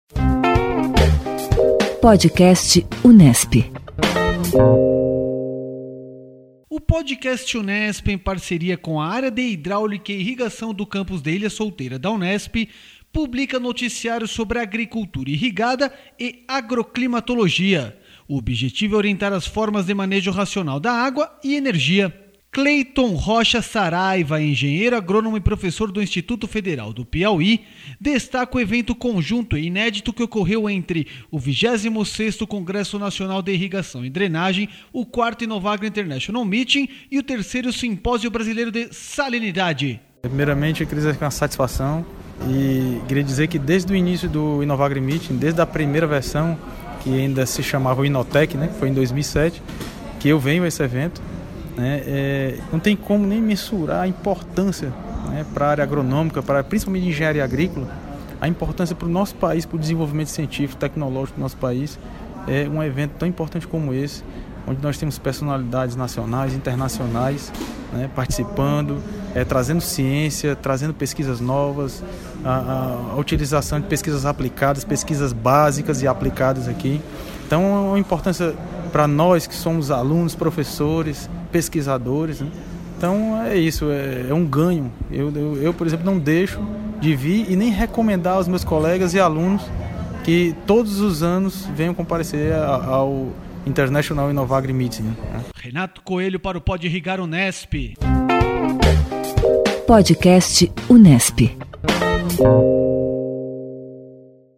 Podcast Unesp. O podcast Unesp, em parceria com a área de hidráulica e irrigação do campus da Ilha Solteira da Unesp, publica noticiários sobre agricultura irrigada e agroclimatologia. O objetivo é orientar as formas de manejo racional da água e energia. Cleiton Rocha Saraiva, engenheiro agrônomo e professor do Instituto Federal do Piauí, destaca o evento conjunto e inédito que ocorreu entre o 26º Congresso Nacional de Irrigação e Drenagem, o 4º Inovagro International Meeting e o 3º Simpósio Brasileiro de Salinidade. Primeiramente, eu queria dizer que é uma satisfação e queria dizer que desde o início do Inovagro Meeting, desde a primeira versão, que ainda se chamava o Inotec, né, foi em 2007, que eu venho a esse evento. Não tem como nem mensurar a importância, para a área agronômica, principalmente engenharia agrícola, a importância para o nosso país, para o desenvolvimento científico, tecnológico do nosso país. É um evento tão importante como esse, onde nós temos personalidades nacionais, internacionais, participando, trazendo ciência, trazendo pesquisas novas, a utilização de pesquisas aplicadas, pesquisas básicas e aplicadas aqui. Então, é uma importância para nós que somos alunos, professores, pesquisadores. Então, é isso, é um ganho. Eu, por exemplo, não deixo de vir e nem recomendar aos meus colegas e alunos que todos os anos venham comparecer ao International Inovagro Meeting. Renato Coelho para o Pode Irrigar Unesp. Podcast Unesp.